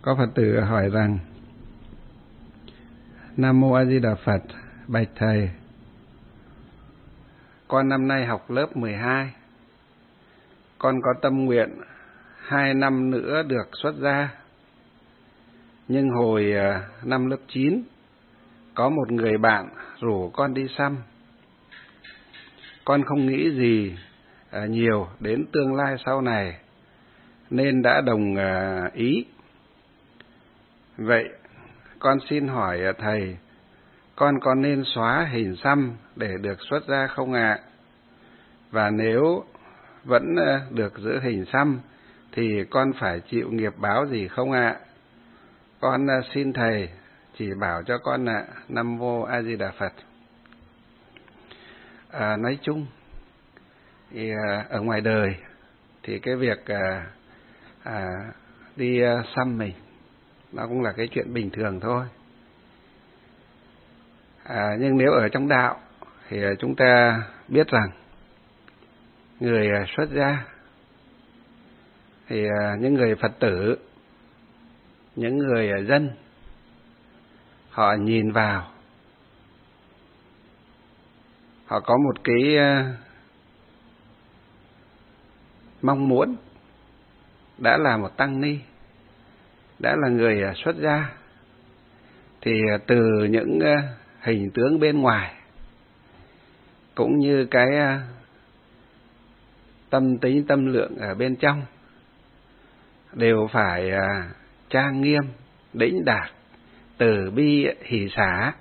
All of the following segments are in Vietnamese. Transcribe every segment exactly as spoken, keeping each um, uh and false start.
Có Phật tử hỏi rằng: Nam Mô A Di Đà Phật, bạch Thầy, con năm nay học lớp mười hai. Con có tâm nguyện hai năm nữa được xuất gia. Nhưng hồi năm lớp chín, có một người bạn rủ con đi xăm. Con không nghĩ gì nhiều đến tương lai sau này, nên đã đồng ý. Vậy con xin hỏi Thầy, con có nên xóa hình xăm để được xuất gia không ạ? Và nếu vẫn được giữ hình xăm thì con phải chịu nghiệp báo gì không ạ? Con xin Thầy chỉ bảo cho con ạ. Nam Mô A Di Đà Phật. À, nói chung thì ở ngoài đời thì cái việc à, à, đi xăm mình nó cũng là cái chuyện bình thường thôi. À, nhưng nếu ở trong đạo thì chúng ta biết rằng người xuất gia thì những người Phật tử, những người dân, họ nhìn vào, họ có một cái mong muốn, đã là một tăng ni, đã là người xuất gia, thì từ những hình tướng bên ngoài cũng như cái tâm tính tâm lượng ở bên trong đều phải trang nghiêm, đĩnh đạc, từ bi hỷ xả.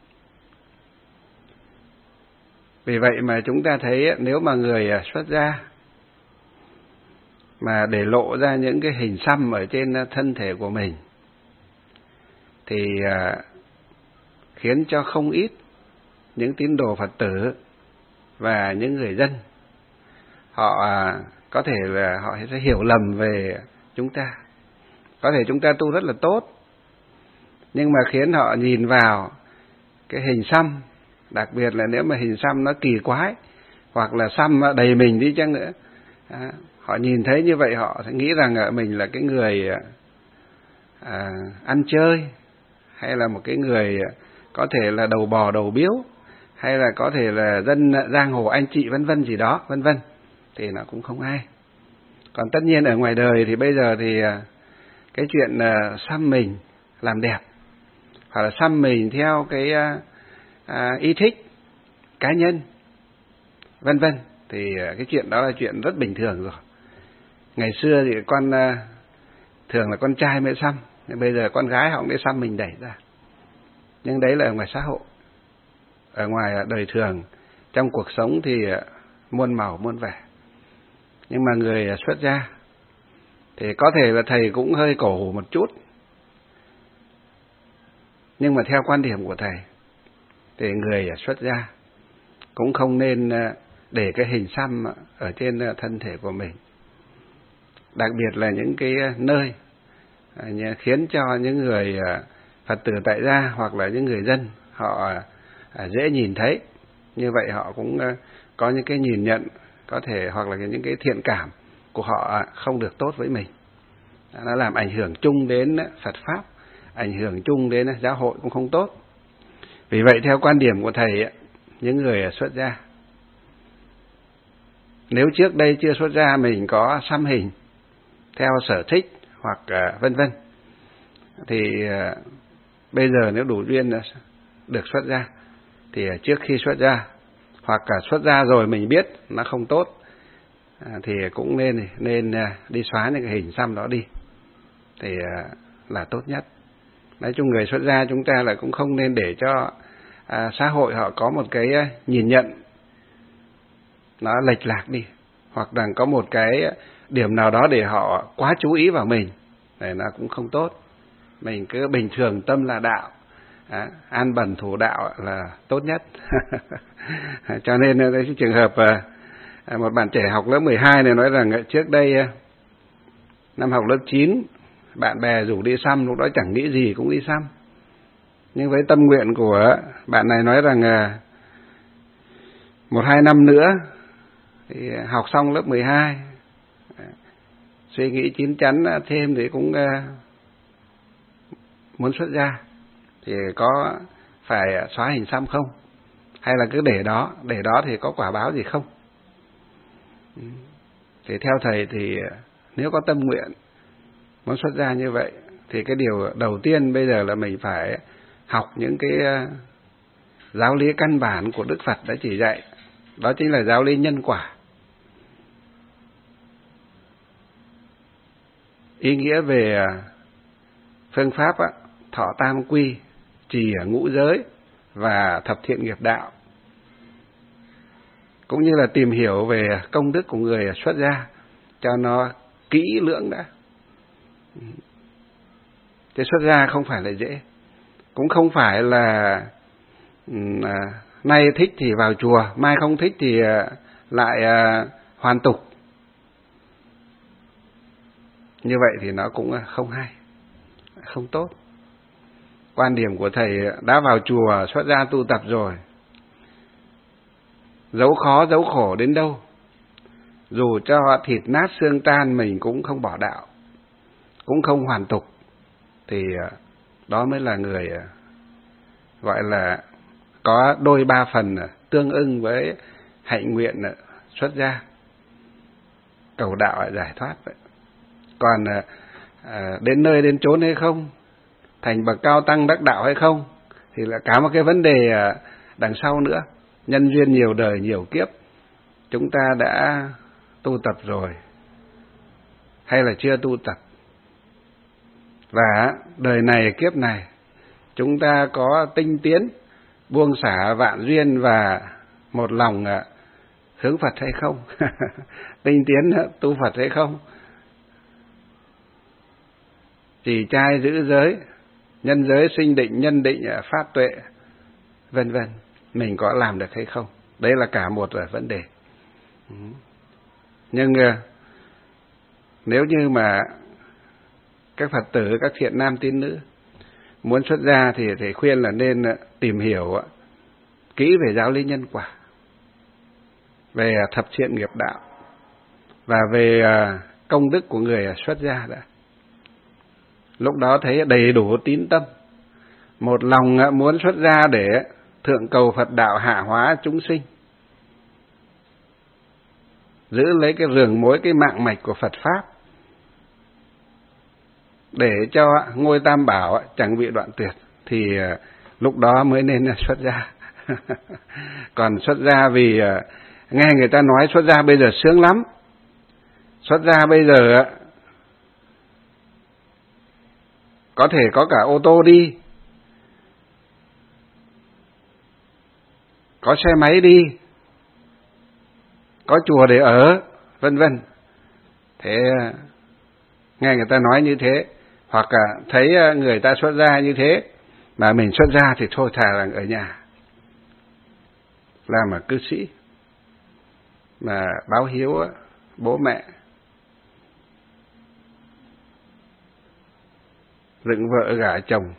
Vì vậy mà chúng ta thấy nếu mà người xuất gia mà để lộ ra những cái hình xăm ở trên thân thể của mình thì khiến cho không ít những tín đồ Phật tử và những người dân họ có thể là họ sẽ hiểu lầm về chúng ta. Có thể chúng ta tu rất là tốt, nhưng mà khiến họ nhìn vào cái hình xăm, đặc biệt là nếu mà hình xăm nó kỳ quái hoặc là xăm đầy mình đi chăng nữa, à, họ nhìn thấy như vậy họ sẽ nghĩ rằng mình là cái người à, ăn chơi, hay là một cái người có thể là đầu bò đầu biếu, hay là có thể là dân giang hồ anh chị vân vân gì đó, vân vân, thì nó cũng không hay. Còn tất nhiên ở ngoài đời thì bây giờ thì cái chuyện xăm mình làm đẹp, hoặc là xăm mình theo cái à, ý thích cá nhân, vân vân, thì cái chuyện đó là chuyện rất bình thường rồi. Ngày xưa thì con thường là con trai mới xăm, bây giờ con gái họ cũng để xăm mình đẩy ra. Nhưng đấy là ở ngoài xã hội. Ở ngoài đời thường, trong cuộc sống thì muôn màu muôn vẻ. Nhưng mà người xuất gia thì có thể là thầy cũng hơi cổ hủ một chút, nhưng mà theo quan điểm của thầy thì người xuất gia cũng không nên để cái hình xăm ở trên thân thể của mình. Đặc biệt là những cái nơi khiến cho những người Phật tử tại gia hoặc là những người dân họ dễ nhìn thấy. Như vậy họ cũng có những cái nhìn nhận có thể, hoặc là những cái thiện cảm của họ không được tốt với mình. Nó làm ảnh hưởng chung đến Phật Pháp, ảnh hưởng chung đến giáo hội cũng không tốt. Vì vậy theo quan điểm của thầy, những người xuất gia, nếu trước đây chưa xuất gia mình có xăm hình theo sở thích hoặc vân vân, thì bây giờ nếu đủ duyên được xuất gia thì trước khi xuất gia, hoặc là xuất gia rồi mình biết nó không tốt, thì cũng nên nên đi xóa những cái hình xăm đó đi, thì là tốt nhất. Nói chung người xuất gia chúng ta là cũng không nên để cho à, xã hội họ có một cái nhìn nhận nó lệch lạc đi, hoặc là có một cái điểm nào đó để họ quá chú ý vào mình, để nó cũng không tốt. Mình cứ bình thường tâm là đạo, à, an bần thủ đạo là tốt nhất. Cho nên cái trường hợp à, một bạn trẻ học lớp mười hai này nói rằng trước đây năm học lớp chín, bạn bè rủ đi xăm, lúc đó chẳng nghĩ gì cũng đi xăm. Nhưng với tâm nguyện của bạn này nói rằng à, một hai năm nữa thì học xong lớp mười hai, suy nghĩ chín chắn thêm thì cũng muốn xuất gia thì có phải xóa hình xăm không? Hay là cứ để đó, để đó thì có quả báo gì không? Thì theo thầy thì nếu có tâm nguyện muốn xuất gia như vậy thì cái điều đầu tiên bây giờ là mình phải học những cái giáo lý căn bản của Đức Phật đã chỉ dạy. Đó chính là giáo lý nhân quả. Ý nghĩa về phương pháp á, thọ tam quy, trì ở ngũ giới và thập thiện nghiệp đạo, cũng như là tìm hiểu về công đức của người xuất gia cho nó kỹ lưỡng đã. Cái xuất gia không phải là dễ, cũng không phải là à, nay thích thì vào chùa, mai không thích thì lại à, hoàn tục. Như vậy thì nó cũng không hay, không tốt. Quan điểm của thầy đã vào chùa xuất gia tu tập rồi, dẫu khó dẫu khổ đến đâu, dù cho thịt nát xương tan mình cũng không bỏ đạo, cũng không hoàn tục, thì đó mới là người gọi là có đôi ba phần tương ưng với hạnh nguyện xuất gia, cầu đạo giải thoát vậy. Còn à, đến nơi đến chốn hay không, thành bậc cao tăng đắc đạo hay không, thì là cả một cái vấn đề đằng sau nữa. Nhân duyên nhiều đời nhiều kiếp chúng ta đã tu tập rồi hay là chưa tu tập, và đời này kiếp này chúng ta có tinh tiến buông xả vạn duyên và một lòng hướng Phật hay không? Tinh tiến tu Phật hay không? Trì trai giữ giới, nhân giới sinh định, nhân định phát tuệ, vân vân, mình có làm được hay không? Đấy là cả một vấn đề. Nhưng nếu như mà các Phật tử, các thiện nam tín nữ muốn xuất gia thì thầy khuyên là nên tìm hiểu kỹ về giáo lý nhân quả, về thập thiện nghiệp đạo và về công đức của người xuất gia đã. Lúc đó thấy đầy đủ tín tâm, một lòng muốn xuất gia để thượng cầu Phật đạo, hạ hóa chúng sinh, giữ lấy cái rường mối, cái mạng mạch của Phật Pháp, để cho ngôi Tam Bảo chẳng bị đoạn tuyệt, thì lúc đó mới nên xuất gia. Còn xuất gia vì nghe người ta nói xuất gia bây giờ sướng lắm, xuất gia bây giờ có thể có cả ô tô đi, có xe máy đi, có chùa để ở, vân vân. Thế nghe người ta nói như thế, hoặc thấy người ta xuất gia như thế mà mình xuất gia thì thôi thà rằng ở nhà làm mà cư sĩ, mà báo hiếu bố mẹ, dựng vợ gả chồng,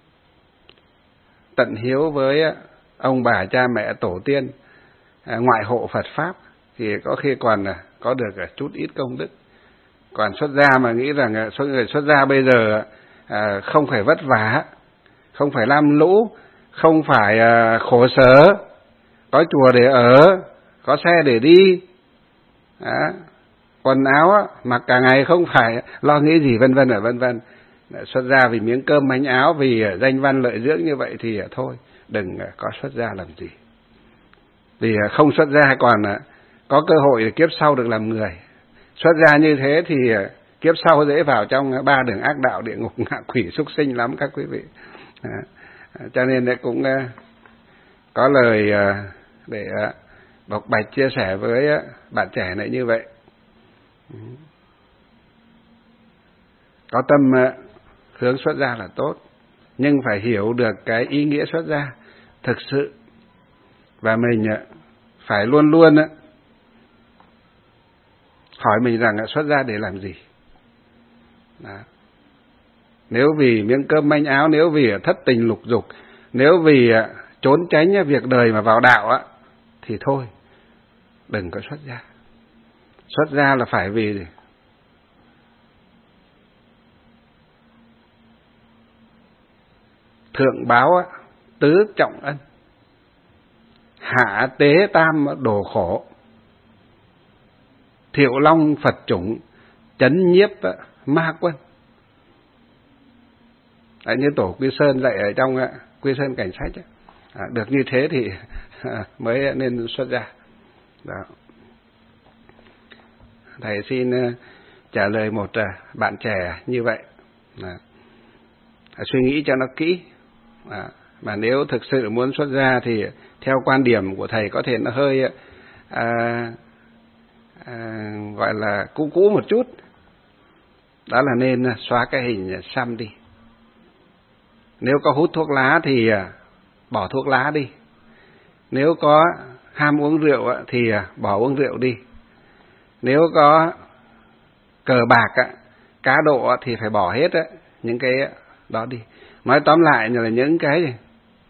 tận hiếu với ông bà cha mẹ tổ tiên, ngoại hộ Phật Pháp, thì có khi còn có được chút ít công đức. Còn xuất gia mà nghĩ rằng số người xuất gia bây giờ không phải vất vả, không phải lam lũ, không phải khổ sở, có chùa để ở, có xe để đi, đó, quần áo mặc cả ngày không phải lo nghĩ gì, vân vân ở vân vân. Xuất gia vì miếng cơm manh áo, vì danh văn lợi dưỡng như vậy thì thôi, đừng có xuất gia làm gì. Vì không xuất gia còn có cơ hội kiếp sau được làm người. Xuất gia như thế thì kiếp sau dễ vào trong ba đường ác đạo, địa ngục, ngạ quỷ, súc sinh lắm các quý vị. À, cho nên cũng có lời để bộc bạch chia sẻ với bạn trẻ này như vậy. Có tâm hướng xuất gia là tốt, nhưng phải hiểu được cái ý nghĩa xuất gia thực sự, và mình phải luôn luôn hỏi mình rằng xuất gia để làm gì. Đó. Nếu vì miếng cơm manh áo, nếu vì thất tình lục dục, nếu vì trốn tránh việc đời mà vào đạo á, thì thôi, đừng có xuất gia. Xuất gia là phải vì gì? thượng báo tứ trọng ân, hạ tế tam đồ khổ, thiệu long Phật chủng, chấn nhiếp ma quân. Đấy, như tổ Quy Sơn dạy ở trong Quy Sơn Cảnh Sách, à, được như thế thì à, mới nên xuất gia. Đó. Thầy xin uh, trả lời một uh, bạn trẻ như vậy. À, suy nghĩ cho nó kỹ. À, mà nếu thực sự muốn xuất gia thì theo quan điểm của thầy có thể nó hơi à, à, gọi là cũ cũ một chút. Đó là nên xóa cái hình xăm đi. Nếu có hút thuốc lá thì bỏ thuốc lá đi. Nếu có ham uống rượu thì bỏ uống rượu đi. Nếu có cờ bạc, cá độ thì phải bỏ hết những cái đó đi. Nói tóm lại là những cái gì?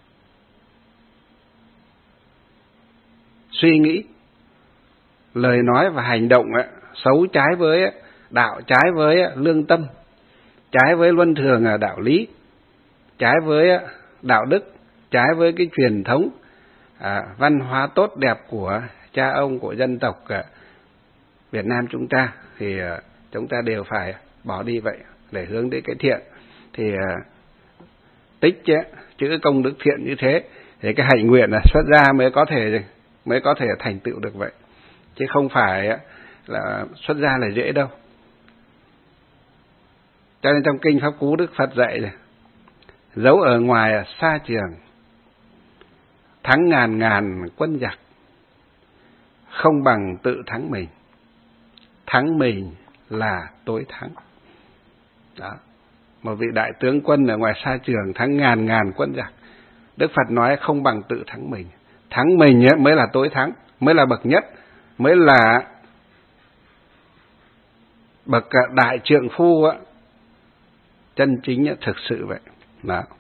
Suy nghĩ, lời nói và hành động xấu trái với đạo, trái với lương tâm, trái với luân thường đạo lý, trái với đạo đức, trái với cái truyền thống à, văn hóa tốt đẹp của cha ông, của dân tộc à, Việt Nam chúng ta, thì à, chúng ta đều phải bỏ đi vậy để hướng đến cái thiện. Thì à, tích chứ, chữ công đức thiện như thế thì cái hạnh nguyện là xuất gia mới có thể mới có thể thành tựu được vậy, chứ không phải là xuất gia là dễ đâu. Cho nên trong kinh Pháp Cú Đức Phật dạy này, dẫu ở ngoài xa trường, thắng ngàn ngàn quân giặc, không bằng tự thắng mình. Thắng mình là tối thắng. Đó. Một vị đại tướng quân ở ngoài xa trường thắng ngàn ngàn quân giặc, Đức Phật nói không bằng tự thắng mình. Thắng mình mới là tối thắng, mới là bậc nhất, mới là bậc đại trượng phu chân chính thực sự vậy. Đó.